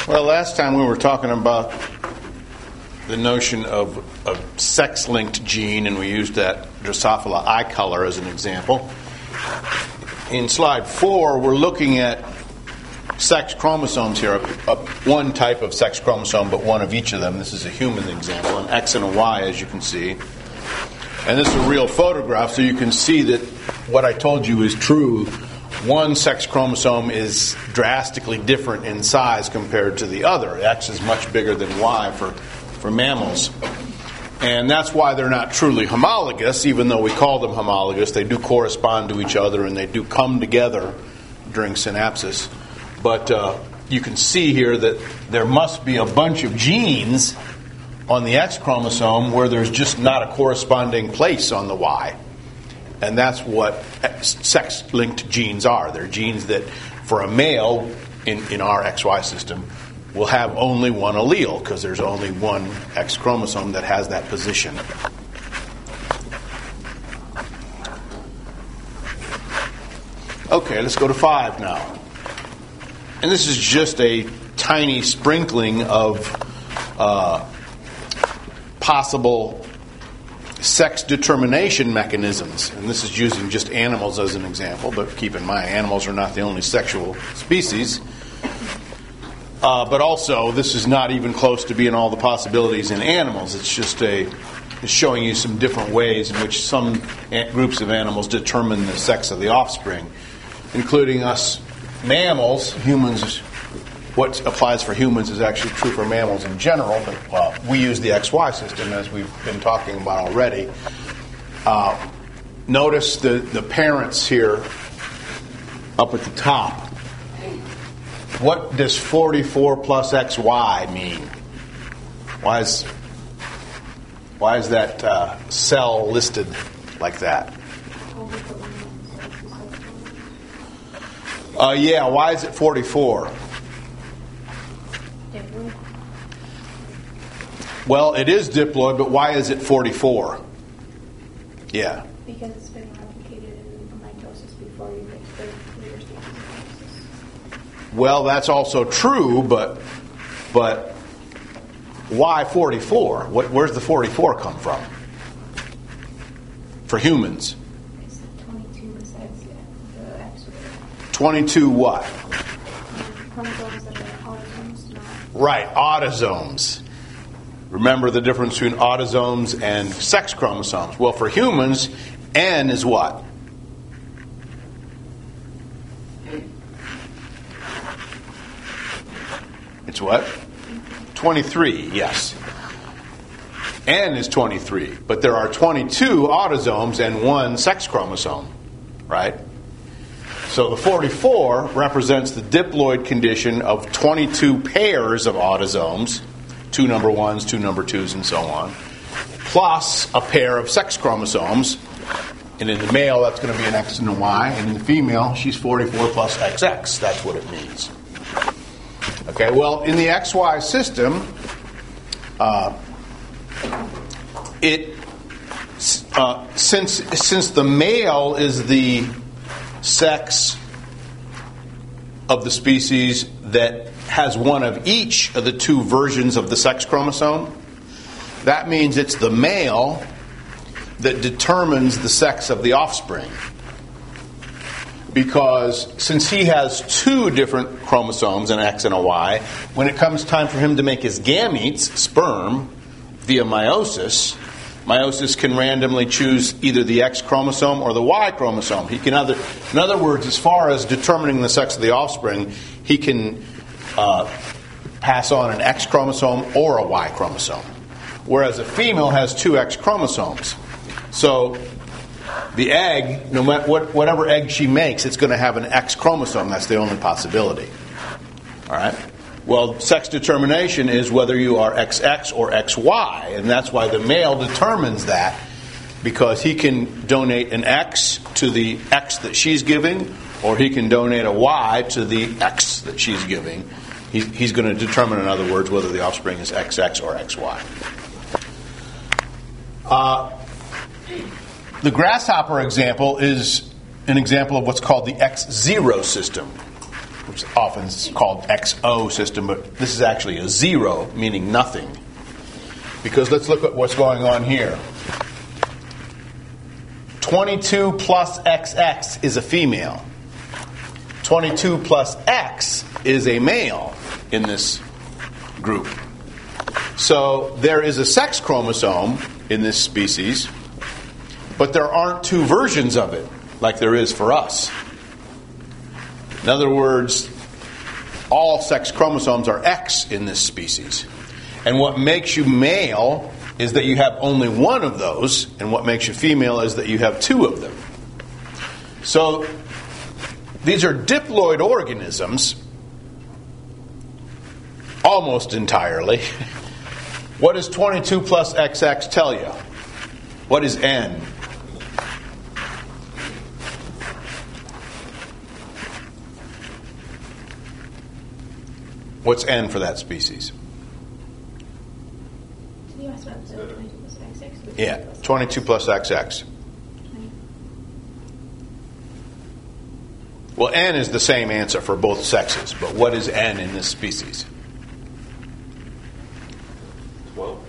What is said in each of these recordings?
Well, last time we were talking about the notion of a sex-linked gene, and we used that Drosophila eye color as an example. In slide 4, we're looking at sex chromosomes here, one type of sex chromosome, but one of each of them. This is a human example, an X and a Y, as you can see. And this is a real photograph, so you can see that what I told you is true. One sex chromosome is drastically different in size compared to the other. X is much bigger than Y for mammals. And that's why they're not truly homologous, even though we call them homologous. They do correspond to each other, and they do come together during synapsis. But you can see here that there must be a bunch of genes on the X chromosome where there's just not a corresponding place on the Y. And that's what sex-linked genes are. They're genes that, for a male in our XY system, will have only one allele because there's only one X chromosome that has that position. Okay, let's go to 5 now. And this is just a tiny sprinkling of possible sex determination mechanisms. And this is using just animals as an example, but keep in mind, animals are not the only sexual species. But also, this is not even close to being all the possibilities in animals. It's just it's showing you some different ways in which some groups of animals determine the sex of the offspring, including us mammals. Humans, what applies for humans is actually true for mammals in general, but we use the XY system, as we've been talking about already. Notice the parents here up at the top. What does 44 plus XY mean? Why is that cell listed like that? Why is it 44? Well, it is diploid, but why is it 44? Yeah. Because it's been replicated in mitosis before you get to the later stages of mitosis. Well, that's also true, but why 44? Where's the 44 come from? For humans. It's 22 besides the X. 22 what? Chromosomes that are autosomes, not. Right, autosomes. Remember the difference between autosomes and sex chromosomes. Well, for humans, N is what? It's what? 23, yes. N is 23, but there are 22 autosomes and one sex chromosome, right? So the 44 represents the diploid condition of 22 pairs of autosomes, 2 number 1s, 2 number 2s, and so on, plus a pair of sex chromosomes. And in the male, that's going to be an X and a Y. And in the female, she's 44 plus XX. That's what it means. Okay, well, in the XY system, since the male is the sex of the species that has one of each of the 2 versions of the sex chromosome, that means it's the male that determines the sex of the offspring. Because since he has 2 different chromosomes, an X and a Y, when it comes time for him to make his gametes, sperm, via meiosis can randomly choose either the X chromosome or the Y chromosome. He can in other words, as far as determining the sex of the offspring, he can pass on an X chromosome or a Y chromosome. Whereas a female has 2 X chromosomes. So the egg, no matter whatever egg she makes, it's going to have an X chromosome. That's the only possibility. All right? Well, sex determination is whether you are XX or XY, and that's why the male determines that, because he can donate an X to the X that she's giving, or he can donate a Y to the X that she's giving. He's going to determine, in other words, whether the offspring is XX or XY. The grasshopper example is an example of what's called the X0 system. which often is called XO system, but this is actually a 0, meaning nothing. Because let's look at what's going on here. 22 plus XX is a female. 22 plus X is a male in this group. So there is a sex chromosome in this species, but there aren't two versions of it like there is for us. In other words, all sex chromosomes are X in this species. And what makes you male is that you have only one of those, and what makes you female is that you have two of them. So these are diploid organisms, almost entirely. What does 22 plus XX tell you? What is N? What's N for that species? You asked about the 22 plus XX? Yeah, 22 plus XX. Well, N is the same answer for both sexes, but what is N in this species? 12.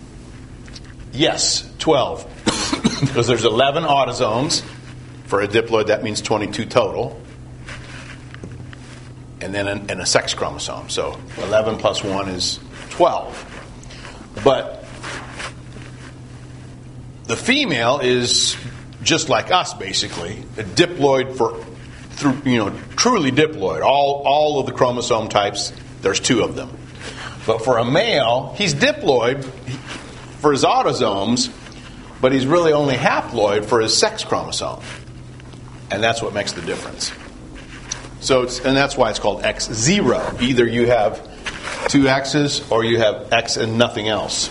Yes, 12. Because there's 11 autosomes. For a diploid, that means 22 total. And then and a sex chromosome. So 11 plus 1 is 12. But the female is just like us, basically. A diploid truly diploid. All of the chromosome types, there's two of them. But for a male, he's diploid for his autosomes, but he's really only haploid for his sex chromosome. And that's what makes the difference. And that's why it's called X0. Either you have two X's or you have X and nothing else.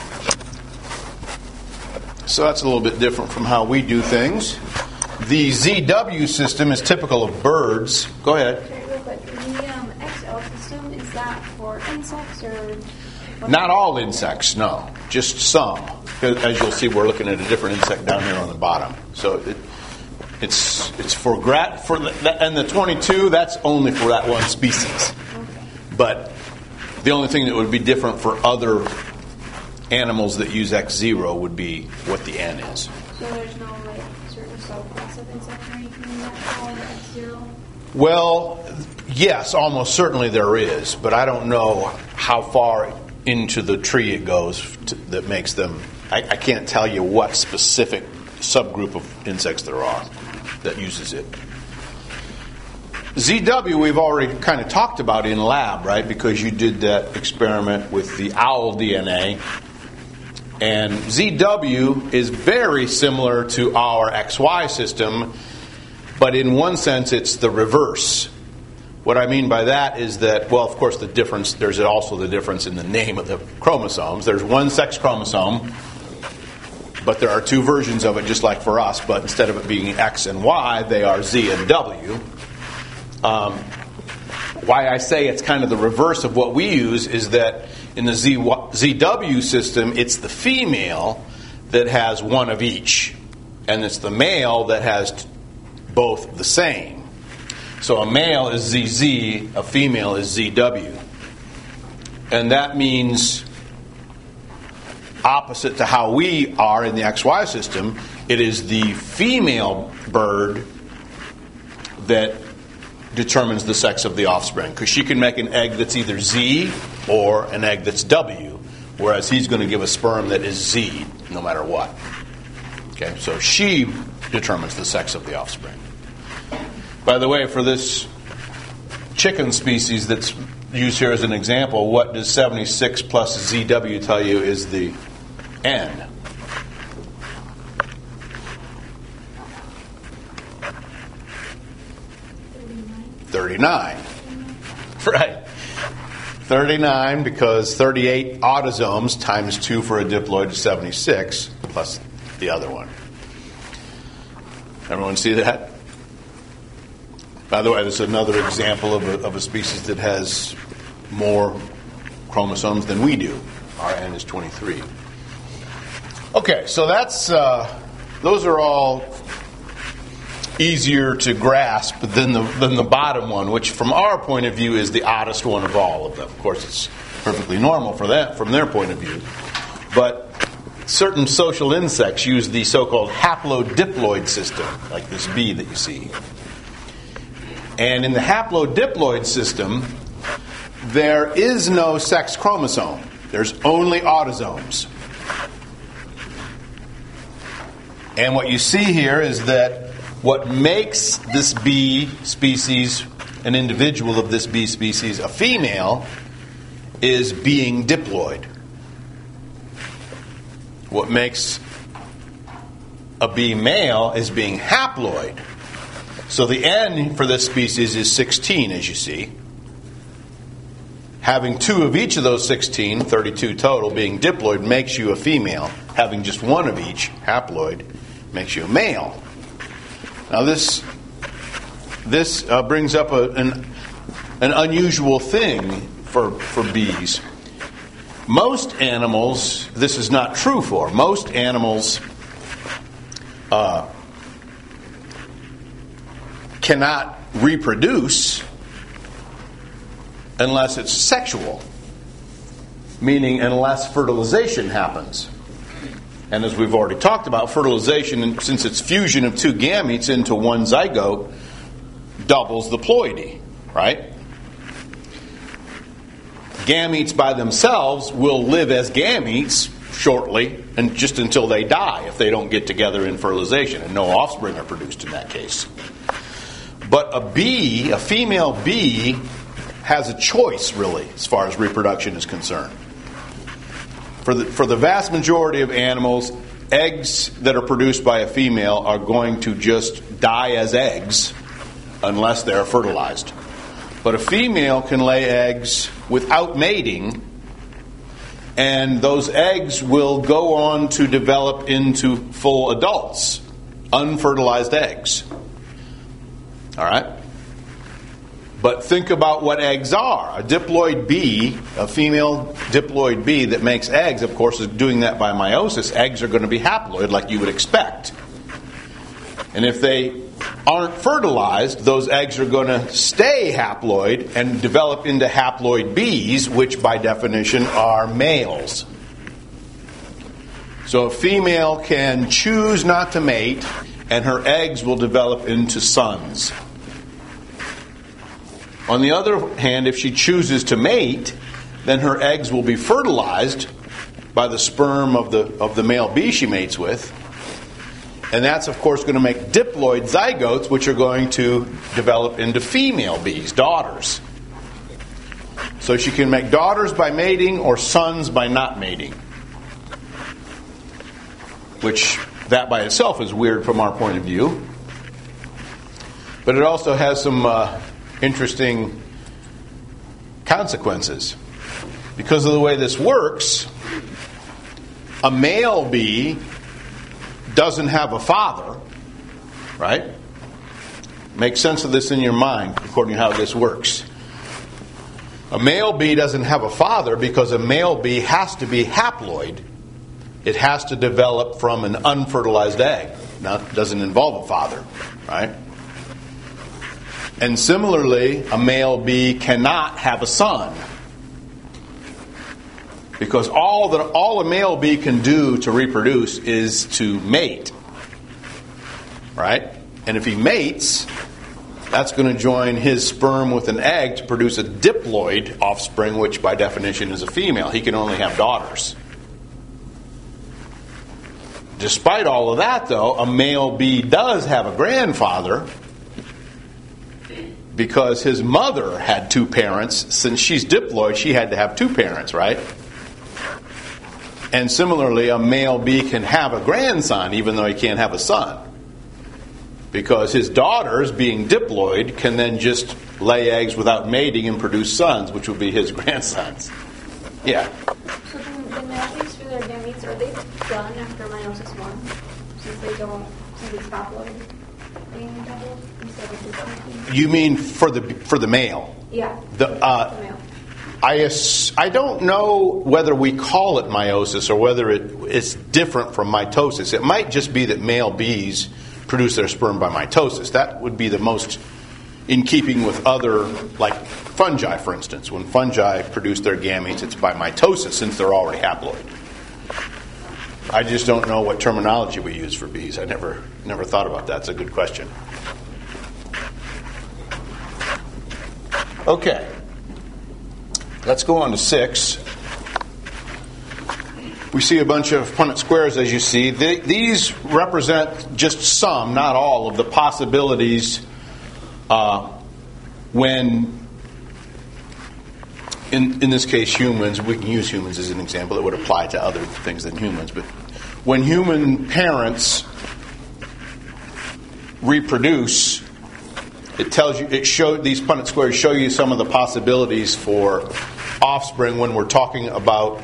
So that's a little bit different from how we do things. The ZW system is typical of birds. Go ahead. Okay, real quick. The XL system, is that for insects or... Not all insects, no. Just some. As you'll see, we're looking at a different insect down here on the bottom. So it's for and the 22, that's only for that one species. Okay. But the only thing that would be different for other animals that use X0 would be what the N is. So there's no certain subclass of insect or anything that's called X0? Well, yes, almost certainly there is, but I don't know how far into the tree it goes that makes them. I can't tell you what specific subgroup of insects there are that uses it. ZW we've already kind of talked about in lab, right? Because you did that experiment with the owl DNA. And ZW is very similar to our XY system, but in one sense it's the reverse. What I mean by that is that, well, of course, there's also the difference in the name of the chromosomes. There's one sex chromosome, but there are two versions of it, just like for us, but instead of it being X and Y, they are Z and W. Why I say it's kind of the reverse of what we use is that in the ZW system, it's the female that has one of each, and it's the male that has both the same. So a male is ZZ, a female is ZW. And that means, opposite to how we are in the XY system, it is the female bird that determines the sex of the offspring. Because she can make an egg that's either Z or an egg that's W, whereas he's going to give a sperm that is Z, no matter what. Okay, so she determines the sex of the offspring. By the way, for this chicken species that's used here as an example, what does 76 plus ZW tell you is the N? $39. Right. 39 because 38 autosomes times 2 for a diploid is 76 plus the other one. Everyone see that? By the way, this is another example of a species that has more chromosomes than we do. Our N is 23. Okay, so that's those are all easier to grasp than the bottom one, which from our point of view is the oddest one of all of them. Of course, it's perfectly normal for that from their point of view. But certain social insects use the so-called haplodiploid system, like this bee that you see. And in the haplodiploid system, there is no sex chromosome. There's only autosomes. And what you see here is that what makes this bee species, an individual of this bee species, a female, is being diploid. What makes a bee male is being haploid. So the N for this species is 16, as you see. Having 2 of each of those 16, 32 total, being diploid makes you a female. Having just 1 of each, haploid, makes you a male. Now this brings up an unusual thing for bees. Most animals, this is not true for. Most animals cannot reproduce unless it's sexual, meaning unless fertilization happens. And as we've already talked about, fertilization, since it's fusion of 2 gametes into 1 zygote, doubles the ploidy, right? Gametes by themselves will live as gametes shortly, and just until they die if they don't get together in fertilization, and no offspring are produced in that case. But a bee, a female bee, has a choice, really, as far as reproduction is concerned. For the vast majority of animals, eggs that are produced by a female are going to just die as eggs unless they're fertilized. But a female can lay eggs without mating, and those eggs will go on to develop into full adults, unfertilized eggs. All right? But think about what eggs are. A diploid bee, a female diploid bee that makes eggs, of course, is doing that by meiosis. Eggs are going to be haploid like you would expect. And if they aren't fertilized, those eggs are going to stay haploid and develop into haploid bees, which by definition are males. So a female can choose not to mate, and her eggs will develop into sons. On the other hand, if she chooses to mate, then her eggs will be fertilized by the sperm of the male bee she mates with. And that's, of course, going to make diploid zygotes, which are going to develop into female bees, daughters. So she can make daughters by mating or sons by not mating. Which, that by itself is weird from our point of view. But it also has some interesting consequences. Because of the way this works, a male bee doesn't have a father, right? Make sense of this in your mind according to how this works. A male bee doesn't have a father because a male bee has to be haploid. It has to develop from an unfertilized egg. Now, it doesn't involve a father, right? And similarly, a male bee cannot have a son. Because all a male bee can do to reproduce is to mate. Right? And if he mates, that's going to join his sperm with an egg to produce a diploid offspring, which by definition is a female. He can only have daughters. Despite all of that, though, a male bee does have a grandfather because his mother had 2 parents. Since she's diploid, she had to have 2 parents, right? And similarly, a male bee can have a grandson even though he can't have a son. Because his daughters, being diploid, can then just lay eggs without mating and produce sons, which would be his grandsons. Yeah. So the male bees for their gametes, are they done after meiosis 1? Since it's haploid being doubled instead of just You mean for the male? Yeah. The male. I don't know whether we call it meiosis or whether it's different from mitosis. It might just be that male bees produce their sperm by mitosis. That would be the most in keeping with other, like fungi, for instance. When fungi produce their gametes, it's by mitosis since they're already haploid. I just don't know what terminology we use for bees. I never thought about that. It's a good question. Okay. Let's go on to 6. We see a bunch of Punnett squares, as you see. These represent just some, not all, of the possibilities when, in this case, humans, we can use humans as an example. It would apply to other things than humans. But when human parents reproduce, it tells you, these Punnett squares show you some of the possibilities for offspring when we're talking about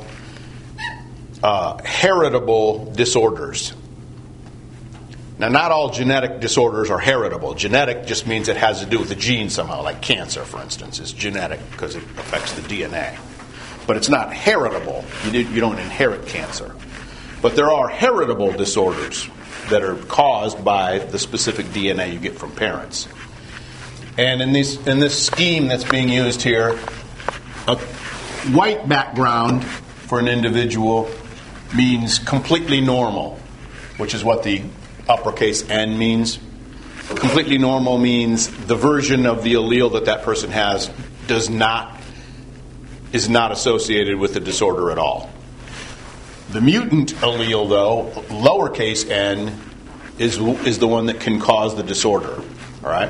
heritable disorders. Now, not all genetic disorders are heritable. Genetic just means it has to do with the gene somehow, like cancer, for instance, is genetic because it affects the DNA. But it's not heritable. You don't inherit cancer. But there are heritable disorders that are caused by the specific DNA you get from parents. And in this scheme that's being used here, a white background for an individual means completely normal, which is what the uppercase N means. Completely normal means the version of the allele that person has is not associated with the disorder at all. The mutant allele, though, lowercase n, is the one that can cause the disorder. All right?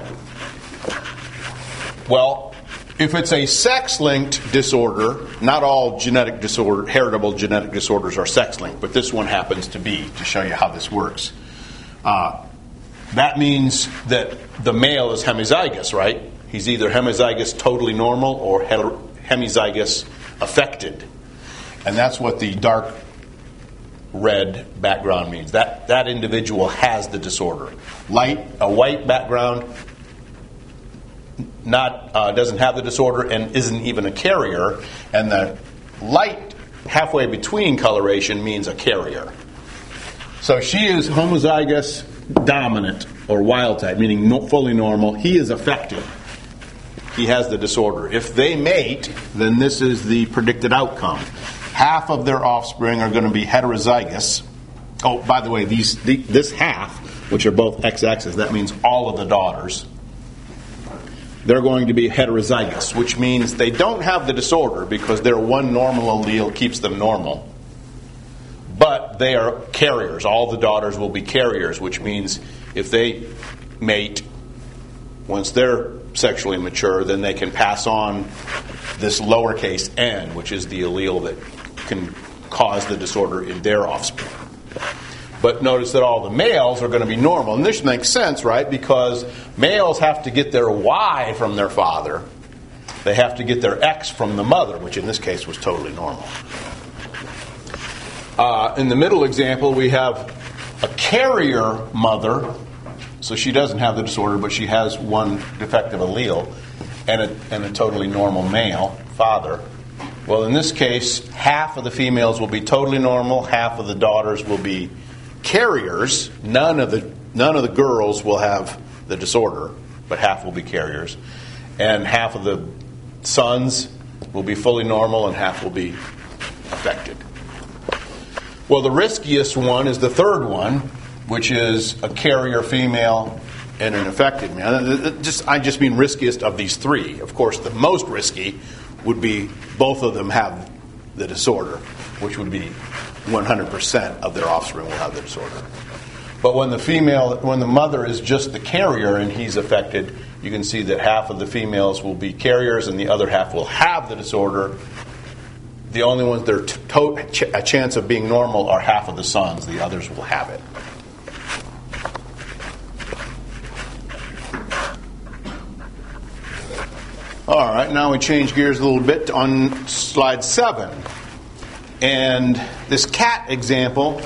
Well, if it's a sex-linked disorder, not all heritable genetic disorders are sex-linked, but this one happens to be, to show you how this works. That means that the male is hemizygous, right? He's either hemizygous totally normal or hemizygous affected. And that's what the dark red background means. That individual has the disorder. A white background doesn't have the disorder and isn't even a carrier, and the light halfway between coloration means a carrier. So she is homozygous dominant or wild type, meaning fully normal. He is affected. He has the disorder. If they mate, then this is the predicted outcome. Half of their offspring are going to be heterozygous. Oh, by the way, this half, which are both XXs, that means all of the daughters, they're going to be heterozygous, which means they don't have the disorder because their one normal allele keeps them normal. But they are carriers. All the daughters will be carriers, which means if they mate, once they're sexually mature, then they can pass on this lowercase n, which is the allele that can cause the disorder in their offspring. But notice that all the males are going to be normal. And this makes sense, right? Because males have to get their Y from their father. They have to get their X from the mother, which in this case was totally normal. In the middle example, we have a carrier mother. So she doesn't have the disorder, but she has one defective allele and a totally normal male father. Well, in this case, half of the females will be totally normal, half of the daughters will be carriers. None of the girls will have the disorder, but half will be carriers. And half of the sons will be fully normal and half will be affected. Well, the riskiest one is the third one, which is a carrier female and an affected male. I just mean riskiest of these three. Of course, the most risky would be both of them have the disorder, which would be 100% of their offspring will have the disorder. But when the mother is just the carrier and he's affected, you can see that half of the females will be carriers and the other half will have the disorder. The only ones that are a chance of being normal are half of the sons. The others will have it. All right, now we change gears a little bit on slide 7. And this cat example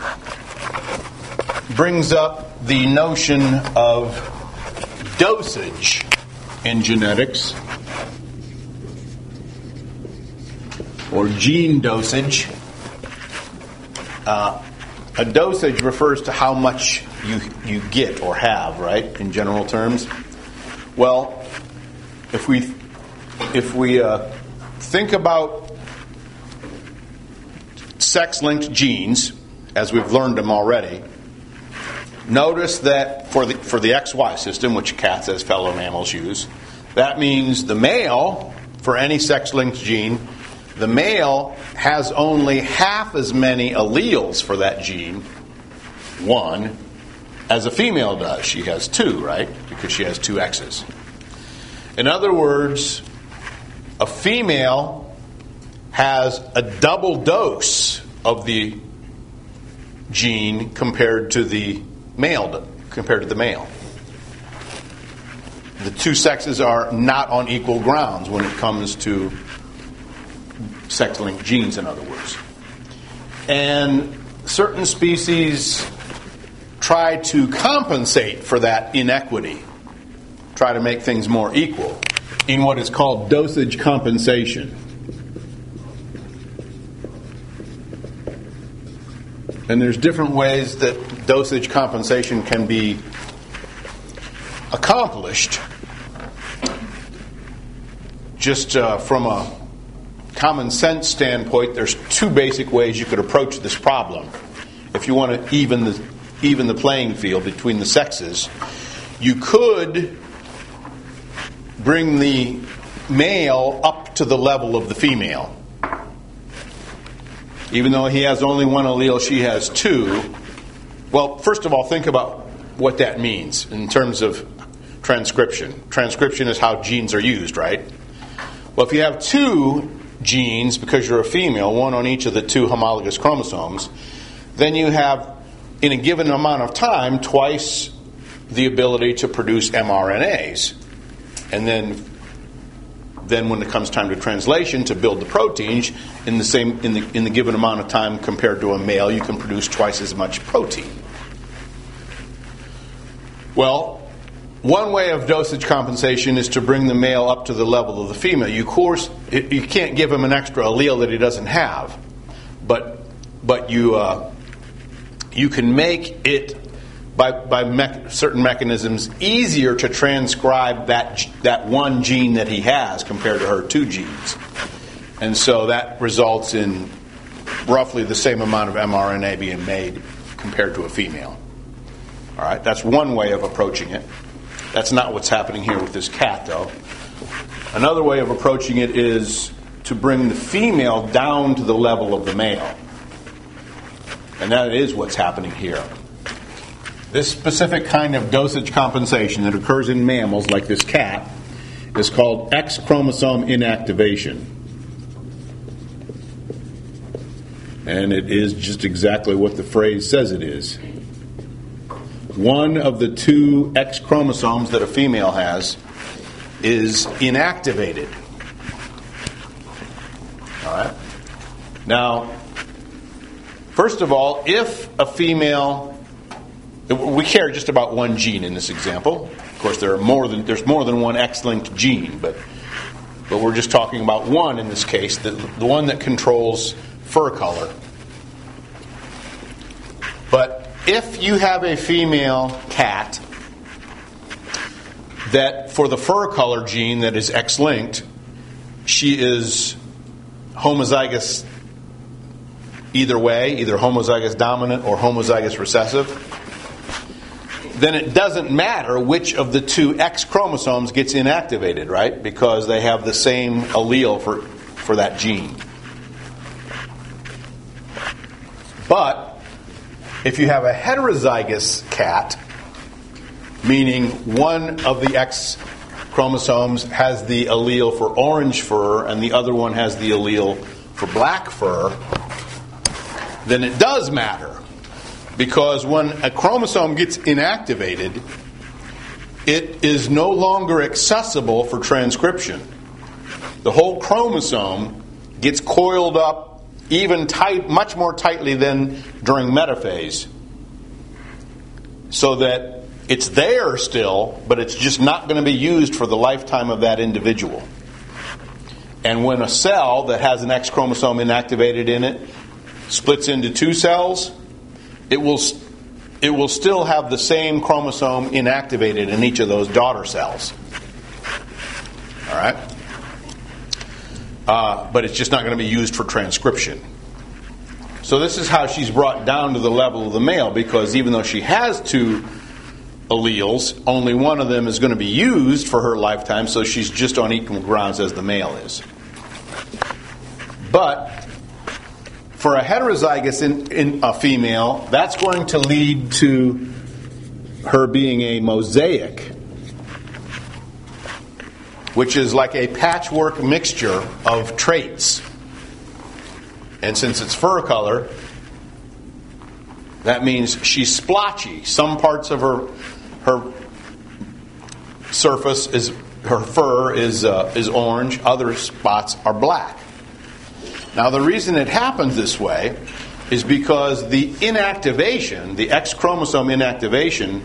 brings up the notion of dosage in genetics, or gene dosage. A dosage refers to how much you get or have, right, in general terms? Well, if we think about sex-linked genes, as we've learned them already, notice that for the XY system, which cats as fellow mammals use, that means the male, for any sex-linked gene, the male has only half as many alleles for that gene, 1, as a female does. She has 2, right? Because she has 2 X's. In other words, a female has a double dose of the gene compared to the male. The 2 sexes are not on equal grounds when it comes to sex-linked genes, in other words. And certain species try to compensate for that inequity, try to make things more equal, in what is called dosage compensation. And there's different ways that dosage compensation can be accomplished. Just from a common sense standpoint, there's 2 basic ways you could approach this problem. If you want to even the playing field between the sexes, you could bring the male up to the level of the female. Even though he has only 1 allele, she has 2. Well, first of all, think about what that means in terms of transcription. Transcription is how genes are used, right? Well, if you have 2 genes, because you're a female, 1 on each of the 2 homologous chromosomes, then you have, in a given amount of time, twice the ability to produce mRNAs. And then when it comes time to translation, to build the proteins, in the given amount of time compared to a male, you can produce twice as much protein. Well, one way of dosage compensation is to bring the male up to the level of the female. You can't give him an extra allele that he doesn't have, but you can make it by certain mechanisms easier to transcribe that 1 gene that he has compared to her 2 genes, and so that results in roughly the same amount of mRNA being made compared to a female. All right, that's one way of approaching it. That's not what's happening here with this cat, though. Another way of approaching it is to bring the female down to the level of the male. And that is what's happening here. This specific kind of dosage compensation that occurs in mammals, like this cat, is called X chromosome inactivation. And it is just exactly what the phrase says it is. 1 of the 2 X chromosomes that a female has is inactivated. All right. Now, first of all, if a female, we care just about 1 gene in this example. Of course, there's more than 1 X-linked gene, but we're just talking about 1 in this case, the one that controls fur color. But if you have a female cat that, for the fur color gene that is X-linked, she is homozygous either way, either homozygous dominant or homozygous recessive, then it doesn't matter which of the 2 X chromosomes gets inactivated, right? Because they have the same allele for that gene. But if you have a heterozygous cat, meaning 1 of the X chromosomes has the allele for orange fur and the other one has the allele for black fur, then it does matter. Because when a chromosome gets inactivated, it is no longer accessible for transcription. The whole chromosome gets coiled up much more tightly than during metaphase, so that it's there still, but it's just not going to be used for the lifetime of that individual. And when a cell that has an X chromosome inactivated in it splits into 2 cells, it will it will still have the same chromosome inactivated in each of those daughter cells. All right? But it's just not going to be used for transcription. So this is how she's brought down to the level of the male, because even though she has two alleles, only one of them is going to be used for her lifetime, so she's just on equal grounds as the male is. But for a heterozygous in a female, that's going to lead to her being a mosaic, which is like a patchwork mixture of traits. And since it's fur color, that means she's splotchy. Some parts of her surface is her fur is orange. Other spots are black. Now, the reason it happens this way is because the inactivation, the X chromosome inactivation,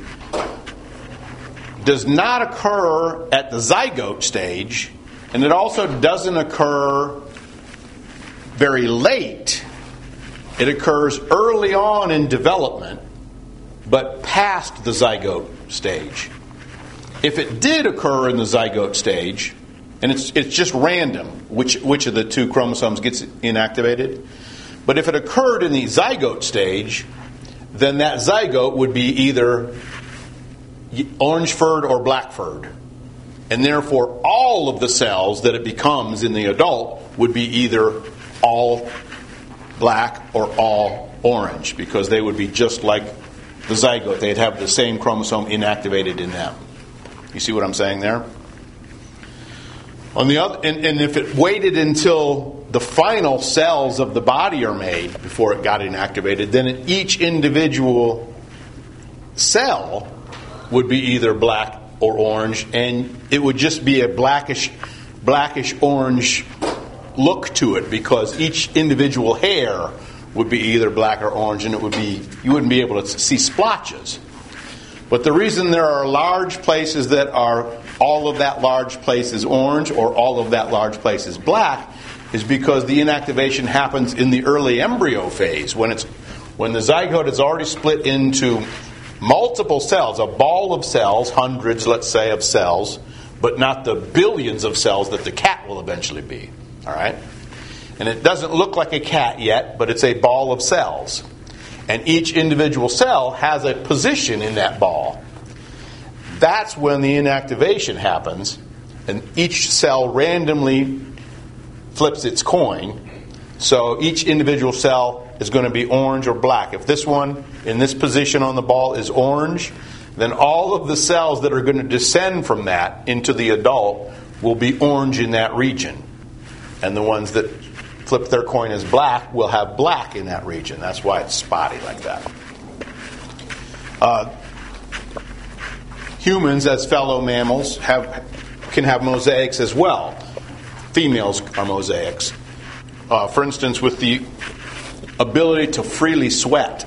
does not occur at the zygote stage, and it also doesn't occur very late. It occurs early on in development, but past the zygote stage. If it did occur in the zygote stage, and it's just random which of the two chromosomes gets inactivated, but if it occurred in the zygote stage, then that zygote would be either orange-furred or black-furred. And therefore, all of the cells that it becomes in the adult would be either all black or all orange, because they would be just like the zygote. They'd have the same chromosome inactivated in them. You see what I'm saying there? On the other, and if it waited until the final cells of the body are made before it got inactivated, then each individual cell would be either black or orange, and it would just be a blackish orange look to it, because each individual hair would be either black or orange, and you wouldn't be able to see splotches. But the reason there are large places that are all of that large place is orange or all of that large place is black is because the inactivation happens in the early embryo phase, when the zygote is already split into multiple cells, a ball of cells, hundreds, let's say, of cells, but not the billions of cells that the cat will eventually be. All right? And it doesn't look like a cat yet, but it's a ball of cells. And each individual cell has a position in that ball. That's when the inactivation happens, and each cell randomly flips its coin. So each individual cell is going to be orange or black. If this one in this position on the ball is orange, then all of the cells that are going to descend from that into the adult will be orange in that region. And the ones that flip their coin as black will have black in that region. That's why it's spotty like that. Humans, as fellow mammals, can have mosaics as well. Females are mosaics. For instance, with the ability to freely sweat,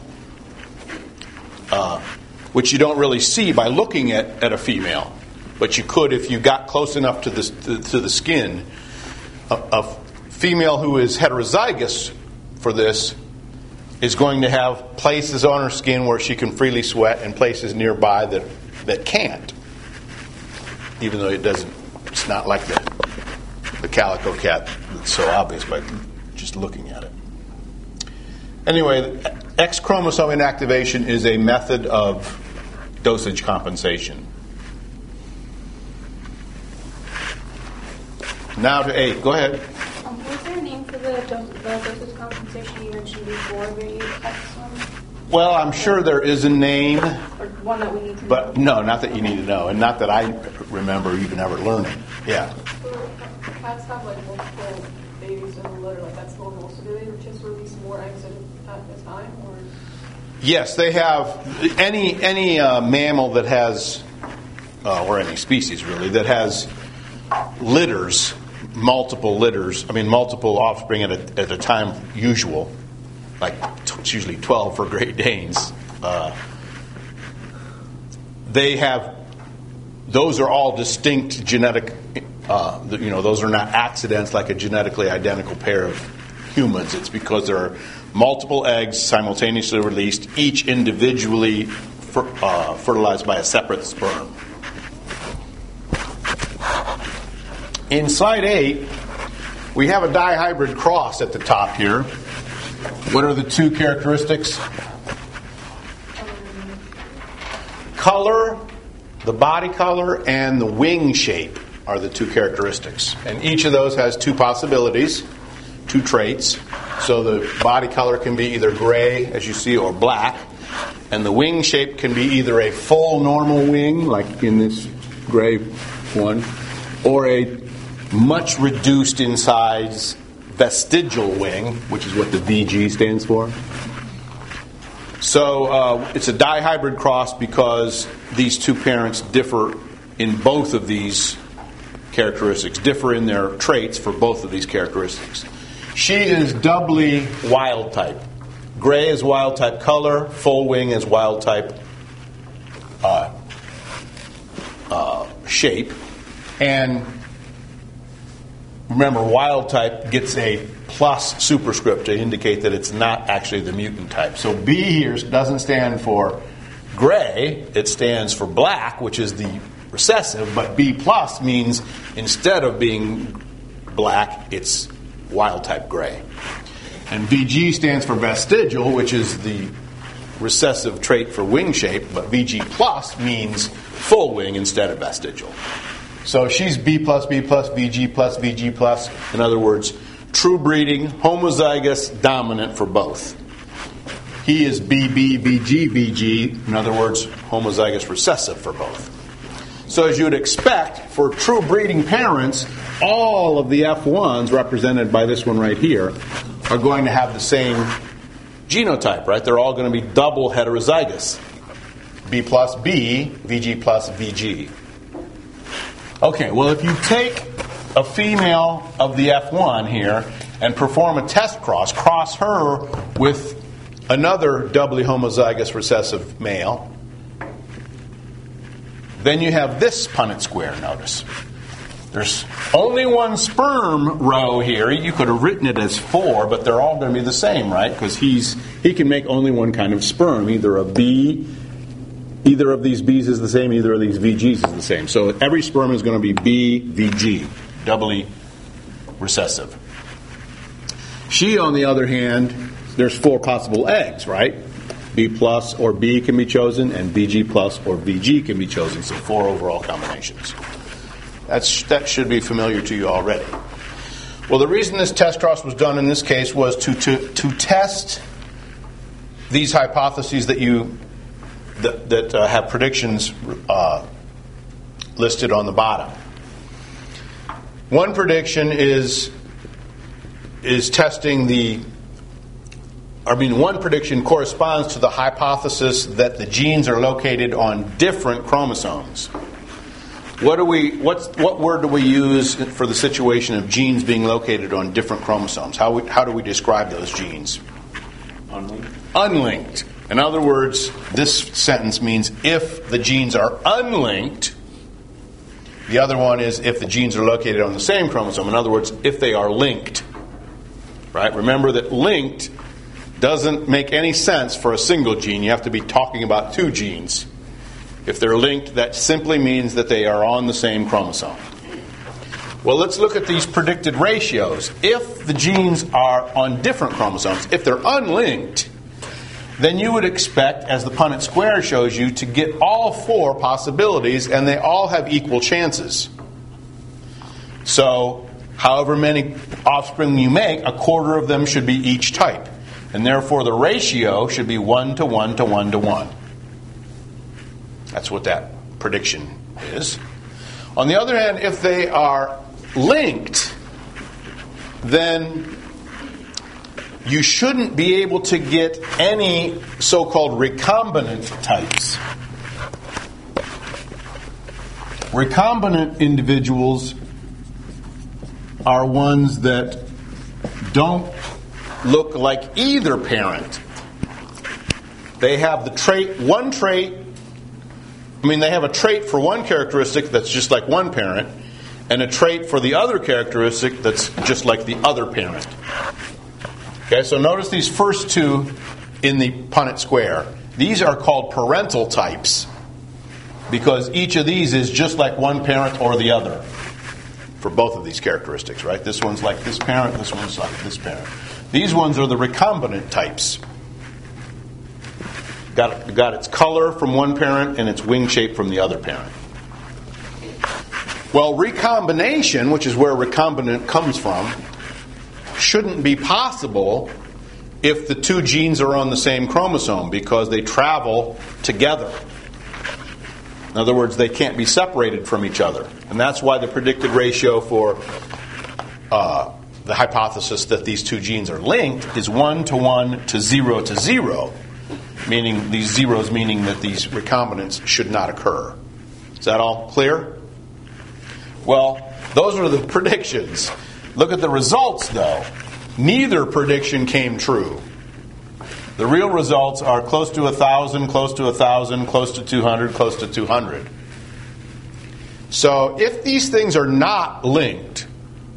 which you don't really see by looking at a female, but you could if you got close enough to the skin. A female who is heterozygous for this is going to have places on her skin where she can freely sweat and places nearby that can't, even though it's not like the calico cat. It's so obvious by just looking at it. Anyway, X chromosome inactivation is a method of dosage compensation. Now to 8. Go ahead. Was there a name for the dosage compensation you mentioned before, the X one? Well, I'm sure there is a name. Or one that we need to know? But no, not that you need to know, and not that I remember even ever learning. Yeah. So cats have like multiple babies in the litter, like that's normal. So do they just release more eggs at a time, or? Yes, they have any mammal that has, or any species really, that has litters, multiple offspring at a time usual, like it's usually 12 for Great Danes. Those are all distinct genetic, those are not accidents like a genetically identical pair of humans. It's because there are multiple eggs simultaneously released, each individually fertilized by a separate sperm. In slide 8, we have a dihybrid cross at the top here. What are the two characteristics? Color, the body color, and the wing shape are the two characteristics. And each of those has two possibilities, two traits. So the body color can be either gray, as you see, or black. And the wing shape can be either a full normal wing, like in this gray one, or a much reduced in size vestigial wing, which is what the VG stands for. So it's a dihybrid cross because these two parents differ in both of these characteristics, differ in their traits for both of these characteristics. She is doubly wild type. Gray is wild type color, full wing is wild type shape. And remember, wild type gets a plus superscript to indicate that it's not actually the mutant type. So B here doesn't stand for gray, it stands for black, which is the recessive, but B plus means instead of being black, it's wild type gray. And VG stands for vestigial, which is the recessive trait for wing shape, but VG plus means full wing instead of vestigial. So she's B plus, VG plus, VG plus. In other words, true breeding, homozygous, dominant for both. He is BB, VG, VG. In other words, homozygous recessive for both. So as you would expect, for true breeding parents, all of the F1s, represented by this one right here, are going to have the same genotype, right? They're all going to be double heterozygous. B plus B, VG plus VG. Okay, well, if you take a female of the F1 here and perform a test cross her with another doubly homozygous recessive male, then you have this Punnett square, notice. There's only one sperm row here. You could have written it as 4, but they're all going to be the same, right? Because he can make only one kind of sperm. Either a B, either of these B's is the same, either of these VGs is the same. So every sperm is going to be B, VG, doubly recessive. She, on the other hand, there's 4 possible eggs, right? B plus or B can be chosen, and BG plus or VG can be chosen. So 4 overall combinations. That should be familiar to you already. Well, the reason this test cross was done in this case was to test these hypotheses that have predictions listed on the bottom. One prediction is testing one prediction corresponds to the hypothesis that the genes are located on different chromosomes. What word do we use for the situation of genes being located on different chromosomes? How do we describe those genes? Unlinked. Unlinked. In other words, this sentence means if the genes are unlinked. The other one is if the genes are located on the same chromosome. In other words, if they are linked. Right? Remember that linked doesn't make any sense for a single gene. You have to be talking about 2 genes. If they're linked, that simply means that they are on the same chromosome. Well, let's look at these predicted ratios. If the genes are on different chromosomes, if they're unlinked, then you would expect, as the Punnett square shows you, to get all 4 possibilities, and they all have equal chances. So, however many offspring you make, a quarter of them should be each type. And therefore, the ratio should be 1 to 1 to 1 to 1. That's what that prediction is. On the other hand, if they are linked, then you shouldn't be able to get any so-called recombinant types. Recombinant individuals are ones that don't look like either parent. They have they have a trait for one characteristic that's just like one parent, and a trait for the other characteristic that's just like the other parent. Okay, so notice these first two in the Punnett square. These are called parental types because each of these is just like one parent or the other for both of these characteristics, right? This one's like this parent, this one's like this parent. These ones are the recombinant types. Got its color from one parent and its wing shape from the other parent. Well, recombination, which is where recombinant comes from, shouldn't be possible if the two genes are on the same chromosome because they travel together. In other words, they can't be separated from each other. And that's why the predicted ratio for the hypothesis that these two genes are linked is 1 to 1 to 0 to 0, meaning these zeros meaning that these recombinants should not occur. Is that all clear? Well, those are the predictions. Look at the results, though. Neither prediction came true. The real results are close to 1,000, close to 1,000, close to 200, close to 200. So if these things are not linked,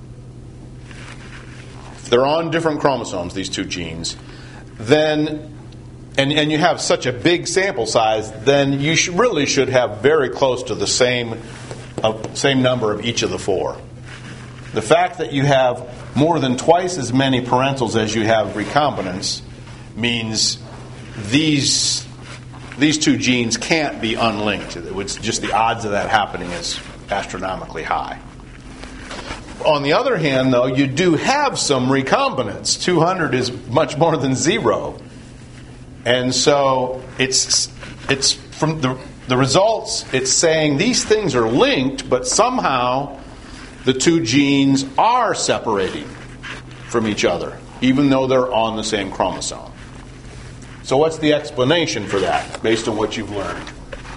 if they're on different chromosomes, these two genes, then, and you have such a big sample size, then you really should have very close to the same number of each of the four. The fact that you have more than twice as many parentals as you have recombinants means these two genes can't be unlinked. It's just the odds of that happening is astronomically high. On the other hand, though, you do have some recombinants. 200 is much more than 0. And so it's from the results, it's saying these things are linked, but somehow the two genes are separating from each other, even though they're on the same chromosome. So what's the explanation for that, based on what you've learned?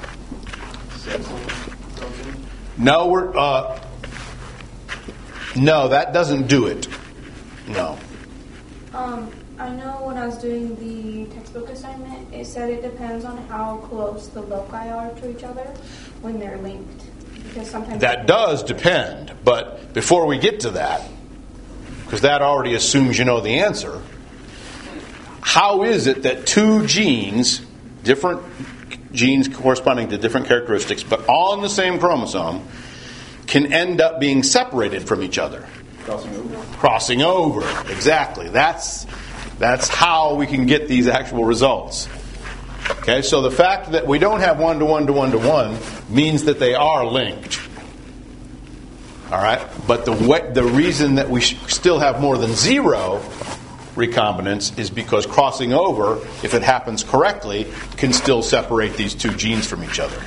No, that doesn't do it. No. I know when I was doing the textbook assignment, it said it depends on how close the loci are to each other when they're linked. Because sometimes that does depend, but before we get to that, because that already assumes you know the answer, how is it that two genes, different genes corresponding to different characteristics, but on the same chromosome, can end up being separated from each other? Crossing over, exactly. That's how we can get these actual results. Okay, so the fact that we don't have 1 to 1 to 1 to 1 means that they are linked. All right, but the reason that we still have more than 0 recombinants is because crossing over, if it happens correctly, can still separate these two genes from each other.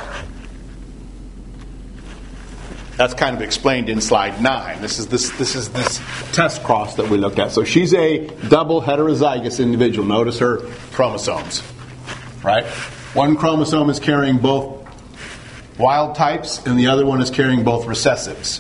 That's kind of explained in slide 9. This is this test cross that we looked at. So she's a double heterozygous individual. Notice her chromosomes, right? One chromosome is carrying both wild types, and the other one is carrying both recessives.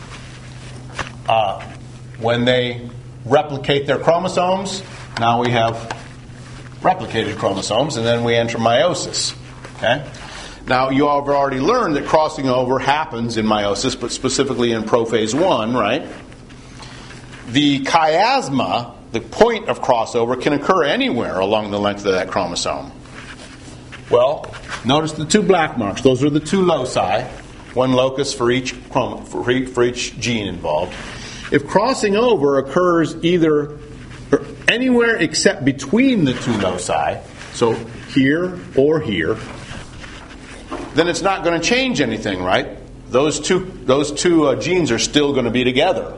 When they replicate their chromosomes, now we have replicated chromosomes, and then we enter meiosis. Okay? Now, you have already learned that crossing over happens in meiosis, but specifically in prophase 1, right? The chiasma, the point of crossover, can occur anywhere along the length of that chromosome. Well, notice the two black marks. Those are the two loci, one locus for each gene involved. If crossing over occurs either anywhere except between the two loci, so here or here, then it's not going to change anything, right? Those two genes are still going to be together.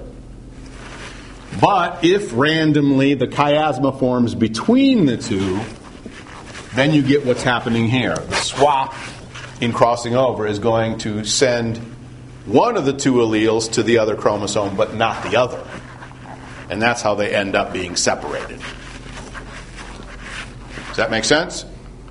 But if randomly the chiasma forms between the two, then you get what's happening here. The swap in crossing over is going to send one of the two alleles to the other chromosome, but not the other. And that's how they end up being separated. Does that make sense?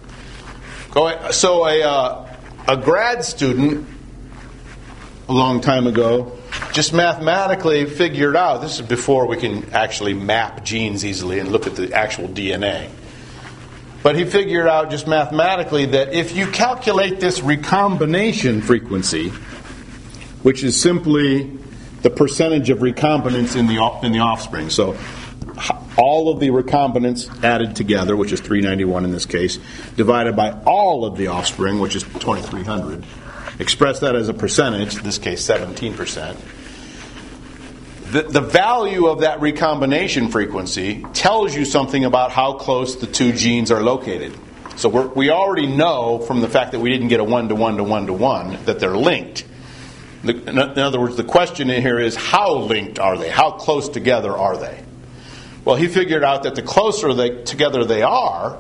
So a grad student a long time ago just mathematically figured out, this is before we can actually map genes easily and look at the actual DNA. But he figured out just mathematically that if you calculate this recombination frequency, which is simply the percentage of recombinants in the offspring. So all of the recombinants added together, which is 391 in this case, divided by all of the offspring, which is 2,300. Express that as a percentage, in this case 17%. The value of that recombination frequency tells you something about how close the two genes are located. So we already know from the fact that we didn't get a 1-to-1 to 1-to-1 that they're linked. In other words, the question in here is, how linked are they? How close together are they? Well, he figured out that the closer together they are,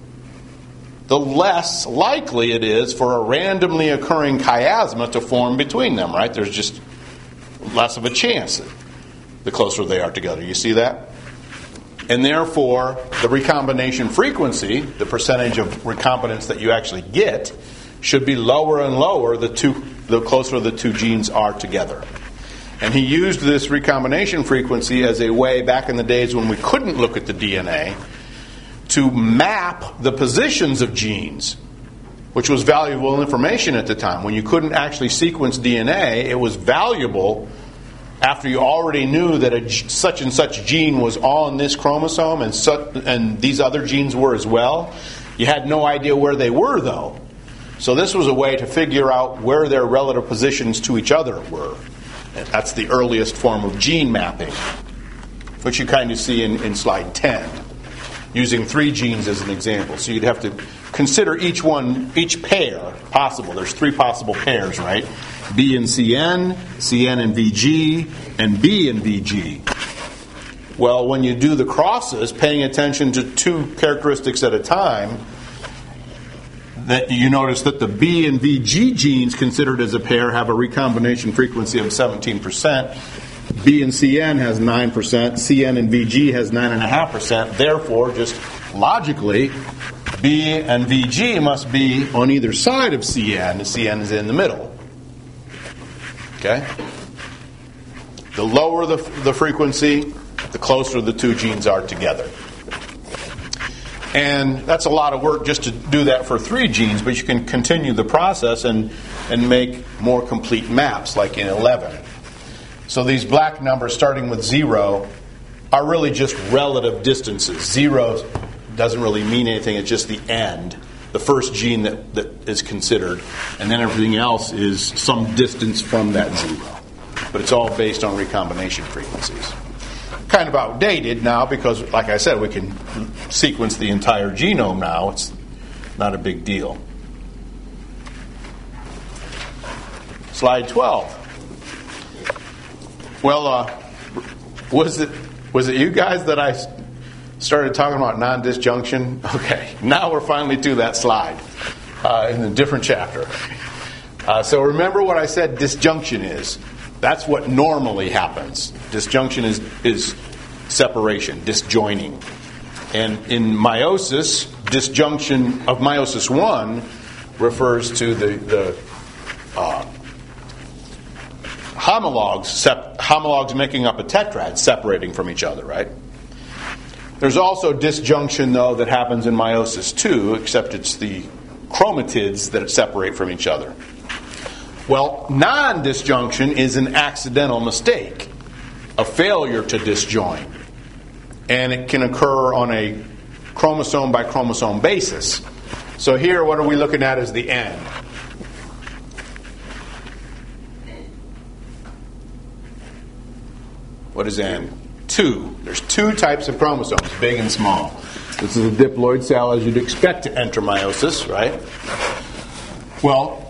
the less likely it is for a randomly occurring chiasma to form between them, right? There's just less of a chance the closer they are together. You see that? And therefore, the recombination frequency, the percentage of recombinants that you actually get, should be lower and lower the closer the two genes are together. And he used this recombination frequency as a way, back in the days when we couldn't look at the DNA, to map the positions of genes, which was valuable information at the time. When you couldn't actually sequence DNA, it was valuable after you already knew that such and such gene was on this chromosome and these other genes were as well. You had no idea where they were, though. So this was a way to figure out where their relative positions to each other were. And that's the earliest form of gene mapping, which you kind of see in slide 10, using 3 genes as an example. So you'd have to consider each pair possible. There's 3 possible pairs, right? B and CN, CN and VG, and B and VG. Well, when you do the crosses, paying attention to 2 characteristics at a time, that you notice that the B and VG genes considered as a pair have a recombination frequency of 17%. B and CN has 9%. CN and VG has 9.5%. Therefore, just logically, B and VG must be on either side of CN, and CN is in the middle. Okay? The lower the frequency, the closer the 2 genes are together. And that's a lot of work just to do that for 3 genes, but you can continue the process and make more complete maps, like in 11. So these black numbers starting with 0 are really just relative distances. 0 doesn't really mean anything, it's just the end, the first gene that is considered, and then everything else is some distance from that 0. But it's all based on recombination frequencies. Kind of outdated now because, like I said, we can sequence the entire genome now. It's not a big deal. Slide 12. Well, was it you guys that I started talking about non-disjunction? Okay, now we're finally to that slide in a different chapter. So remember what I said disjunction is. That's what normally happens. Disjunction is separation, disjoining. And in meiosis, disjunction of meiosis 1 refers to the homologs making up a tetrad separating from each other, right? There's also disjunction, though, that happens in meiosis 2, except it's the chromatids that separate from each other. Well, non-disjunction is an accidental mistake, a failure to disjoin. And it can occur on a chromosome by chromosome basis. So here, what are we looking at as the end? What is N? 2. There's 2 types of chromosomes, big and small. This is a diploid cell as you'd expect to enter meiosis, right? Well,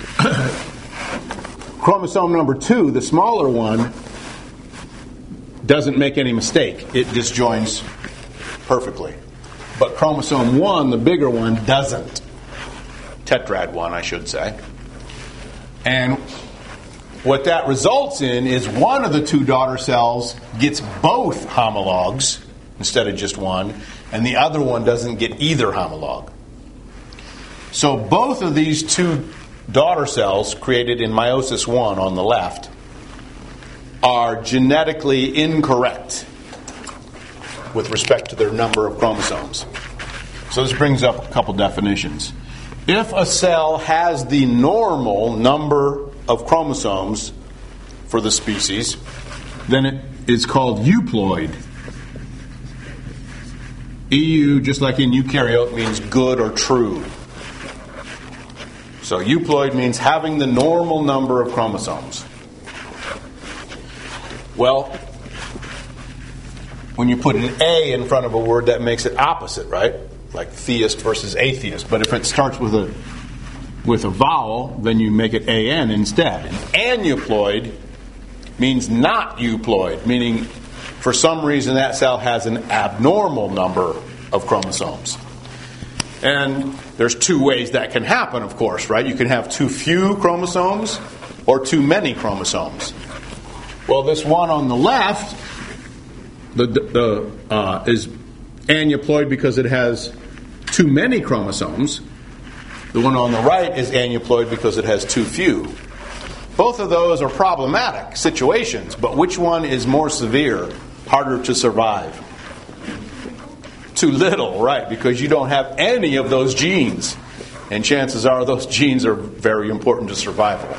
chromosome number 2, the smaller one, doesn't make any mistake. It disjoins perfectly. But chromosome 1, the bigger one, doesn't. Tetrad 1, I should say. And what that results in is one of the 2 daughter cells gets both homologs instead of just one, and the other one doesn't get either homolog. So both of these 2 daughter cells created in meiosis 1 on the left are genetically incorrect with respect to their number of chromosomes. So this brings up a couple definitions. If a cell has the normal number of chromosomes for the species, then it is called euploid. EU, just like in eukaryote, means good or true. So euploid means having the normal number of chromosomes. Well, when you put an A in front of a word, that makes it opposite, right? Like theist versus atheist. But if it starts with a vowel, then you make it AN instead. And aneuploid means not euploid, meaning for some reason that cell has an abnormal number of chromosomes. And there's two ways that can happen, of course, right? You can have too few chromosomes or too many chromosomes. Well, this one on the left is aneuploid because it has too many chromosomes. The one on the right is aneuploid because it has too few. Both of those are problematic situations, but which one is more severe, harder to survive? Too little, right, because you don't have any of those genes. And chances are those genes are very important to survival.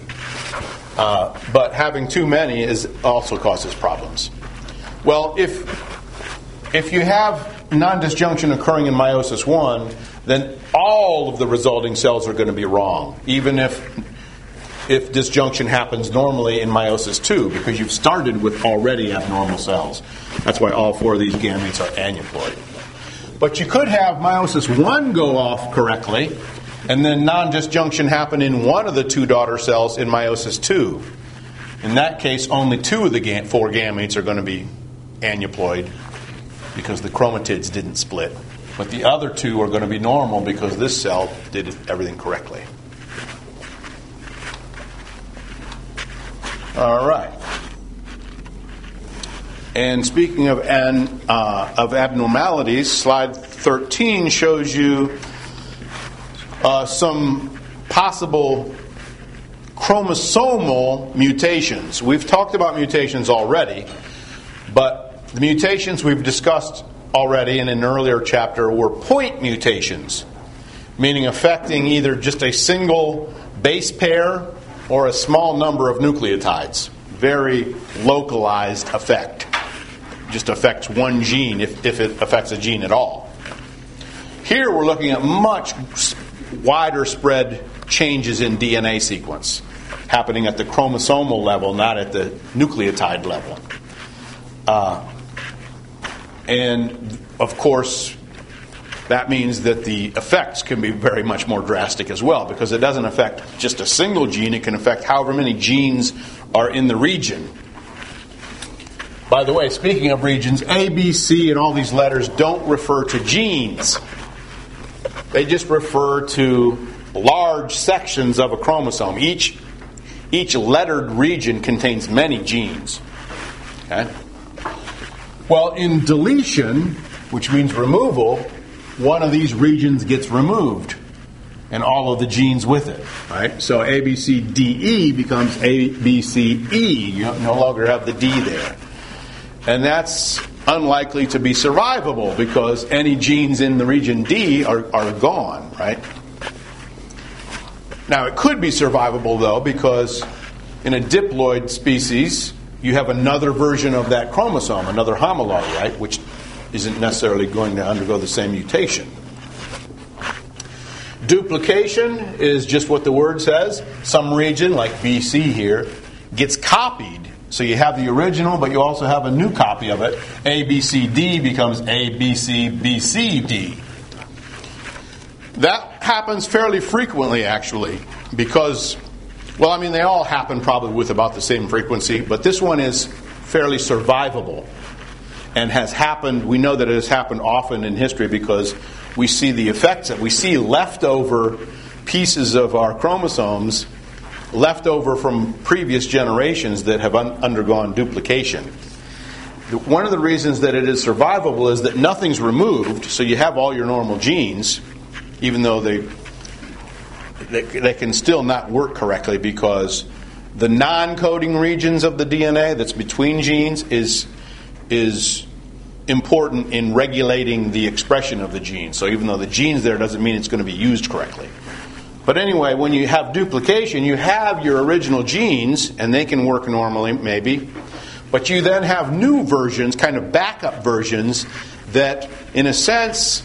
But having too many also causes problems. Well, if you have non-disjunction occurring in meiosis 1, then all of the resulting cells are going to be wrong, even if disjunction happens normally in meiosis 2, because you've started with already abnormal cells. That's why all four of these gametes are aneuploid. But you could have meiosis 1 go off correctly, and then non-disjunction happen in one of the two daughter cells in meiosis 2. In that case, only two of the four gametes are going to be aneuploid because the chromatids didn't split. But the other two are going to be normal because this cell did everything correctly. All right. And speaking of abnormalities, slide 13 shows you some possible chromosomal mutations. We've talked about mutations already, but the mutations we've discussed already in an earlier chapter were point mutations, meaning affecting either just a single base pair or a small number of nucleotides. Very localized effect. Just affects one gene if it affects a gene at all. Here we're looking at much wider spread changes in DNA sequence happening at the chromosomal level, not at the nucleotide level. And of course, that means that the effects can be very much more drastic as well, because it doesn't affect just a single gene, it can affect however many genes are in the region. By the way, speaking of regions, A, B, C, and all these letters don't refer to genes. They just refer to large sections of a chromosome. Each lettered region contains many genes. Okay? Well, in deletion, which means removal, one of these regions gets removed, and all of the genes with it. Right? So A, B, C, D, E becomes A, B, C, E. You no longer have the D there. And that's unlikely to be survivable because any genes in the region D are gone, right? Now, it could be survivable, though, because in a diploid species, you have another version of that chromosome, another homologue, right, which isn't necessarily going to undergo the same mutation. Duplication is just what the word says. Some region, like BC here, gets copied. So you have the original, but you also have a new copy of it. ABCD becomes ABCBCD. That happens fairly frequently, actually, because, well, I mean, they all happen probably with about the same frequency, but this one is fairly survivable and has happened. We know that it has happened often in history because we see the effects of it. We see leftover pieces of our chromosomes left over from previous generations that have undergone duplication. One of the reasons that it is survivable is that nothing's removed, so you have all your normal genes, even though they can still not work correctly because the non-coding regions of the DNA that's between genes is important in regulating the expression of the gene. So even though the gene's there, doesn't mean it's going to be used correctly. But anyway, when you have duplication, you have your original genes, and they can work normally, maybe, But you then have new versions, kind of backup versions, that, in a sense,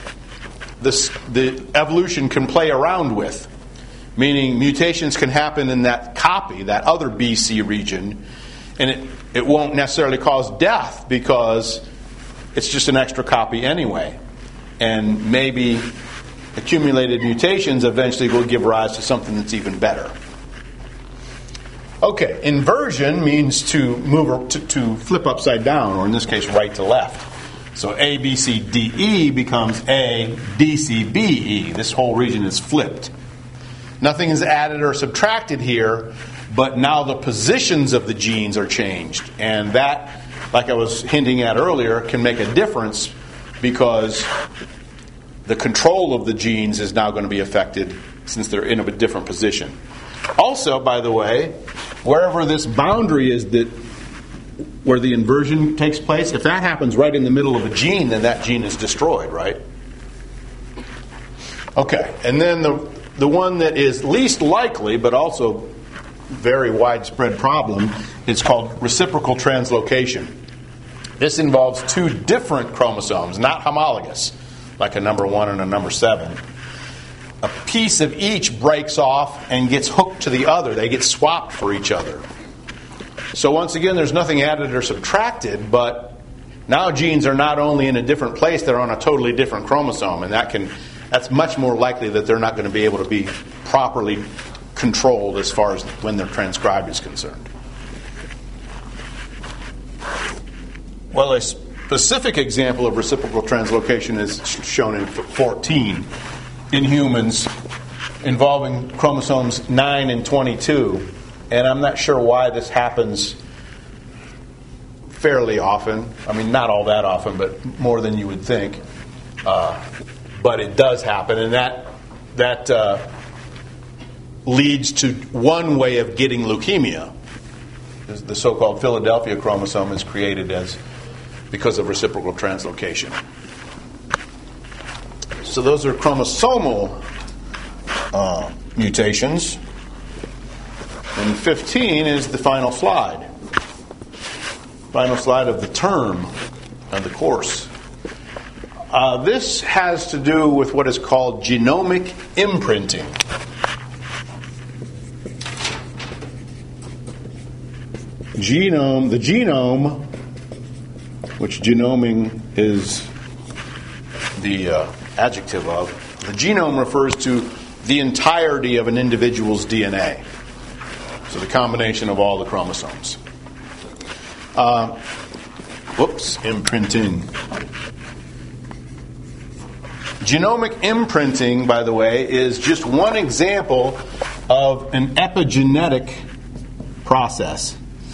the evolution can play around with. Meaning mutations can happen in that copy, that other BC region, and it won't necessarily cause death because it's just an extra copy anyway. And maybe accumulated mutations eventually will give rise to something that's even better. Okay, inversion means to move to flip upside down, or in this case, right to left. So A, B, C, D, E becomes A, D, C, B, E. This whole region is flipped. Nothing is added or subtracted here, but now the positions of the genes are changed. And that, like I was hinting at earlier, can make a difference because the control of the genes is now going to be affected since they're in a different position. Also, by the way, wherever this boundary is where the inversion takes place, if that happens right in the middle of a gene, then that gene is destroyed, right? Okay, and then the one that is least likely, but also very widespread problem, is called reciprocal translocation. This involves two different chromosomes, not homologous, like a number 1 and a number 7. A piece of each breaks off and gets hooked to the other. They get swapped for each other. So once again, there's nothing added or subtracted, but now genes are not only in a different place, they're on a totally different chromosome, and that's much more likely that they're not going to be able to be properly controlled as far as when they're transcribed is concerned. Well, a specific example of reciprocal translocation is shown in 14 in humans, involving chromosomes 9 and 22. And I'm not sure why this happens fairly often. I mean, not all that often, but more than you would think. But it does happen, and that leads to one way of getting leukemia. The so-called Philadelphia chromosome is created because of reciprocal translocation. So those are chromosomal mutations. And 15 is the final slide. Final slide of the term of the course. This has to do with what is called genomic imprinting. The genome, which genoming is the adjective of, the genome refers to the entirety of an individual's DNA. So the combination of all the chromosomes. Imprinting. Genomic imprinting, by the way, is just one example of an epigenetic process.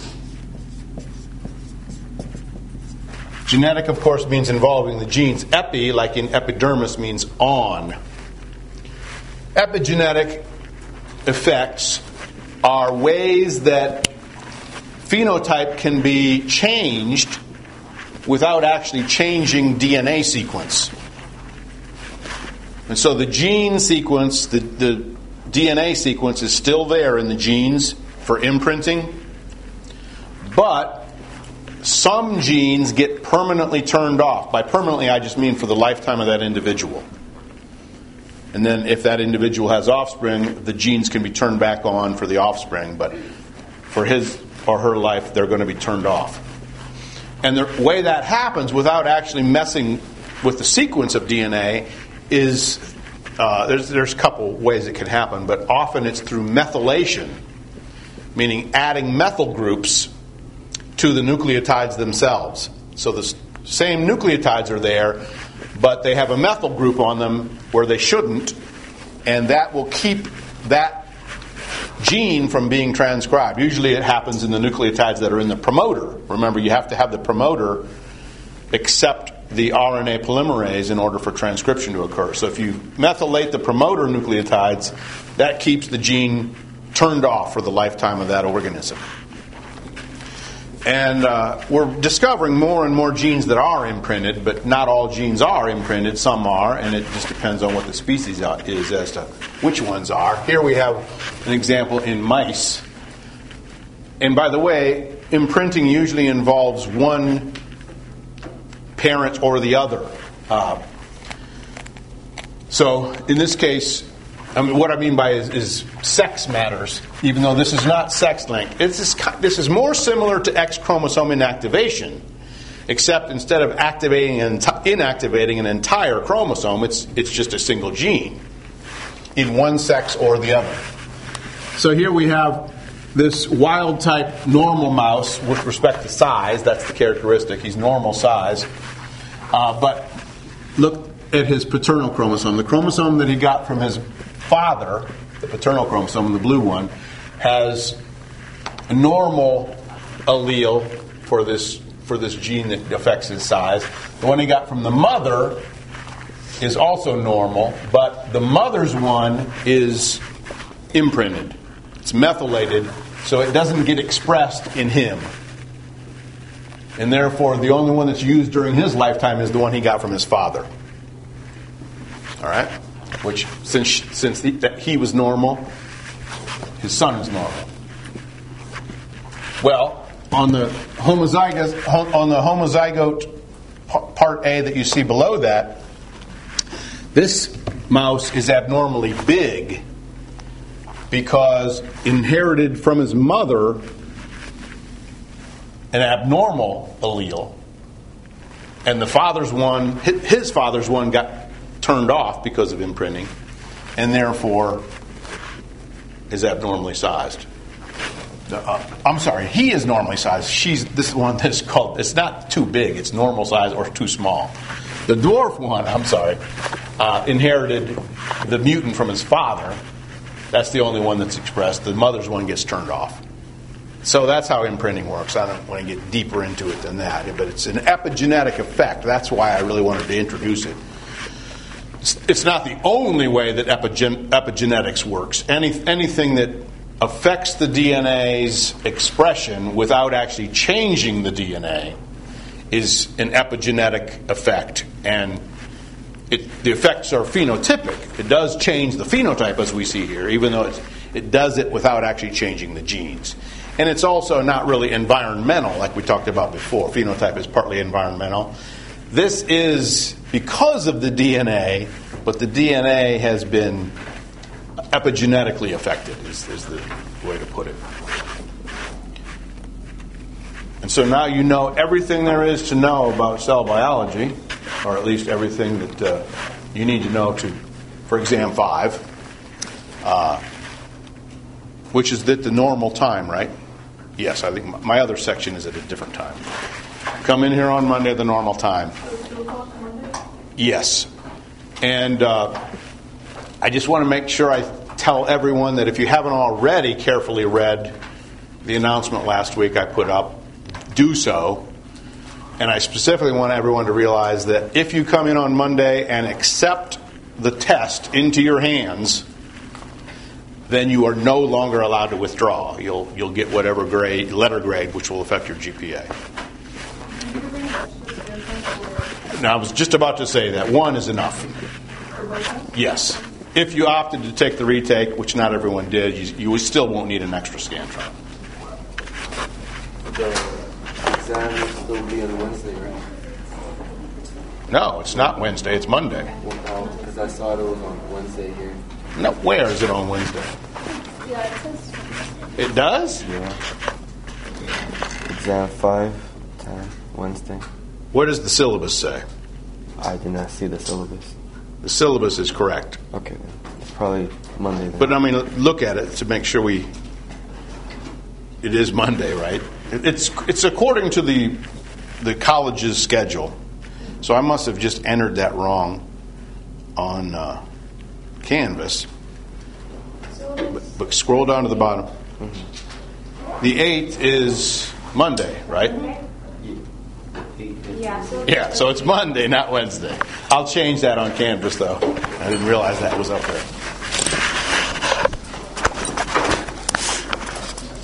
Genetic, of course, means involving the genes. Epi, like in epidermis, means on. Epigenetic effects are ways that phenotype can be changed without actually changing DNA sequence. And so the gene sequence, the DNA sequence is still there in the genes for imprinting, but some genes get permanently turned off. By permanently, I just mean for the lifetime of that individual. And then if that individual has offspring, the genes can be turned back on for the offspring, but for his or her life, they're going to be turned off. And the way that happens without actually messing with the sequence of DNA is, there's a couple ways it can happen, but often it's through methylation, meaning adding methyl groups to the nucleotides themselves. So the same nucleotides are there, but they have a methyl group on them where they shouldn't, and that will keep that gene from being transcribed. Usually it happens in the nucleotides that are in the promoter. Remember, you have to have the promoter accept the RNA polymerase in order for transcription to occur. So if you methylate the promoter nucleotides, that keeps the gene turned off for the lifetime of that organism. And we're discovering more and more genes that are imprinted, but not all genes are imprinted. Some are, and it just depends on what the species is as to which ones are. Here we have an example in mice. And by the way, imprinting usually involves one parent or the other. So in this case, what I mean by is sex matters, even though this is not sex-linked. This is more similar to X chromosome inactivation, except instead of activating and inactivating an entire chromosome, it's just a single gene in one sex or the other. So here we have this wild-type normal mouse with respect to size. That's the characteristic. He's normal size. But look at his paternal chromosome. The chromosome that he got from his father, the paternal chromosome, the blue one, has a normal allele for this gene that affects his size. The one he got from the mother is also normal, but the mother's one is imprinted. It's methylated, so it doesn't get expressed in him. And therefore, the only one that's used during his lifetime is the one he got from his father. All right? Which, since he was normal, his son is normal. Well, on the homozygote part A that you see below that, this mouse is abnormally big because inherited from his mother an abnormal allele, and the father's one, his father's one, got turned off because of imprinting, and therefore is abnormally sized. I'm sorry, he is normally sized. This one that's called, it's not too big, it's normal size or too small. The dwarf one, inherited the mutant from his father. That's the only one that's expressed. The mother's one gets turned off. So that's how imprinting works. I don't want to get deeper into it than that, but it's an epigenetic effect. That's why I really wanted to introduce it. It's not the only way that epigenetics works. Anything that affects the DNA's expression without actually changing the DNA is an epigenetic effect, and the effects are phenotypic. It does change the phenotype as we see here, even though it does it without actually changing the genes. And it's also not really environmental, like we talked about before. Phenotype is partly environmental. This is because of the DNA, but the DNA has been epigenetically affected, is the way to put it. And so now you know everything there is to know about cell biology, or at least everything that you need to know for exam 5, which is at the normal time, right? Yes, I think my other section is at a different time. Come in here on Monday at the normal time. 2 o'clock Monday? Yes. And I just want to make sure I tell everyone that if you haven't already carefully read the announcement last week I put up, do so. And I specifically want everyone to realize that if you come in on Monday and accept the test into your hands, then you are no longer allowed to withdraw. You'll get whatever letter grade, which will affect your GPA. Now, I was just about to say that 1 is enough. Yes. If you opted to take the retake, which not everyone did, you still won't need an extra Scantron. The exam will still be on Wednesday, right? No, it's not Wednesday. It's Monday. Because I saw it was on Wednesday here. No, where is it on Wednesday? Yeah, it says. It does? Yeah. Exam 5, 10, Wednesday. What does the syllabus say? I did not see the syllabus. The syllabus is correct. Okay, then. It's probably Monday then. But I mean, look at it to make sure it is Monday, right? It's according to the college's schedule. So I must have just entered that wrong on Canvas. But scroll down to the bottom. Mm-hmm. The 8th is Monday, right? Yeah, so it's Monday, not Wednesday. I'll change that on Canvas, though. I didn't realize that was up there.